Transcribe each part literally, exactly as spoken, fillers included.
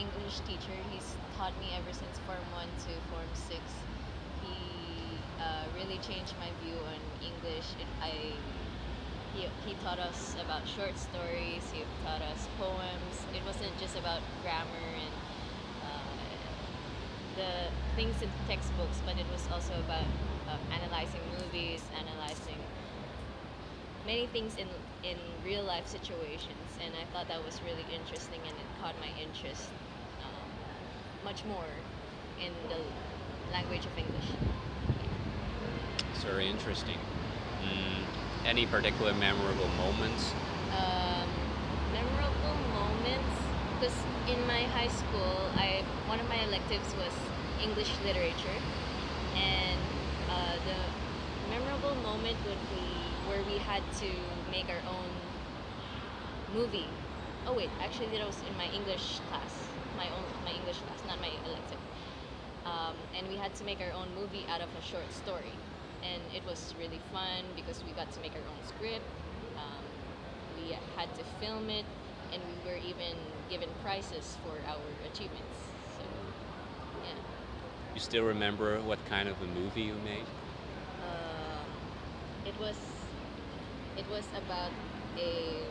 English teacher. He's taught me ever since Form one to Form six. He uh, really changed my view on English. It, I he, he taught us about short stories. He taught us poems. It wasn't just about grammar and uh, the things in textbooks, but it was also about uh, analyzing movies, analyzing many things in in real life situations, and I thought that was really interesting, and it caught my interest um, much more in the language of English. It's very interesting. Mm, any particular memorable moments? Um, Memorable moments, because in my high school, I one of my electives was English literature, and uh, the memorable moment would be where we had to make our own movie. Oh wait, actually that was in my English class, my own my English class, not my elective. Um, and we had to make our own movie out of a short story, and it was really fun because we got to make our own script. Um, we had to film it, and we were even given prizes for our achievements. So yeah. You still remember what kind of a movie you made? Um, it was it was about a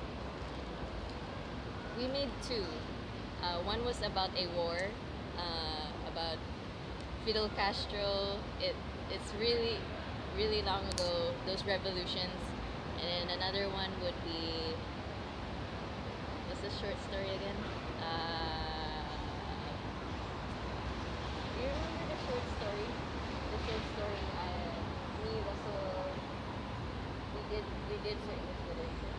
we made two. Uh, one was about a war, uh, about Fidel Castro. It it's really really long ago, those revolutions. And then another one would be, what's the short story again? Uh, do you remember the short story? The short story I me Russell we did we did for English literature.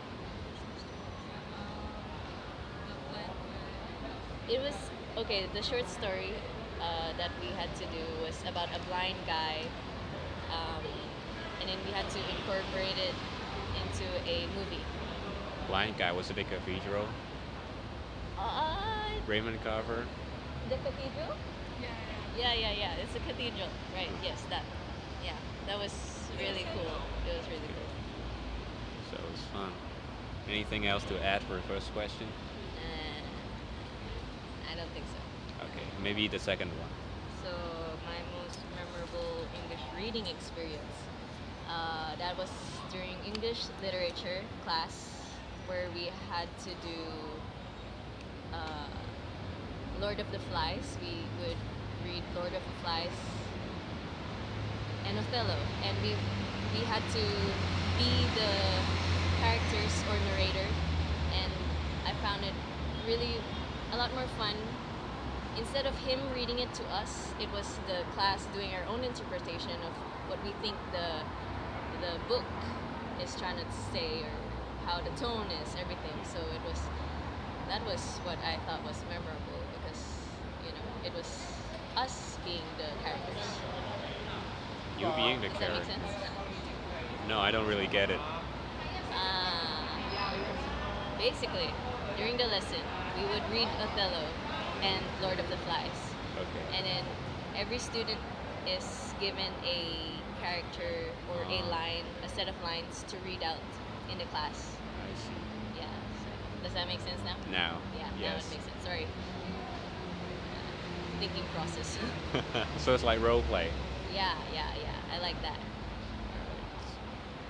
It was okay. The short story uh, that we had to do was about a blind guy, um, and then we had to incorporate it into a movie. Blind Guy was a big cathedral. Uh, Raymond Carver. the cathedral? Yeah, yeah, yeah. It's a cathedral, right? Yes, that. Yeah, that was really cool. It was really cool. So it was fun. Anything else to add for the first question? Uh, I don't think so. Okay, maybe the second one. So my most memorable English reading experience, uh, that was during English literature class, where we had to do uh, Lord of the Flies. We would read Lord of the Flies and Othello, and we we had to be the characters or narrator, and I found it really a lot more fun. Instead of him reading it to us, it was the class doing our own interpretation of what we think the the book is trying to say, or how the tone is, everything. So it was that was what I thought was memorable, because you know it was us being the characters. You being the Does that make character. sense? No, I don't really get it. Uh, Basically, during the lesson, we would read Othello and Lord of the Flies, Okay. and then every student is given a character or a Ah. line, a set of lines to read out in the class. I see. Yeah. So does that make sense now? Now. Yeah. Now it Yes. makes sense. Sorry. Thinking process. So it's like role play. Yeah. Yeah. Yeah.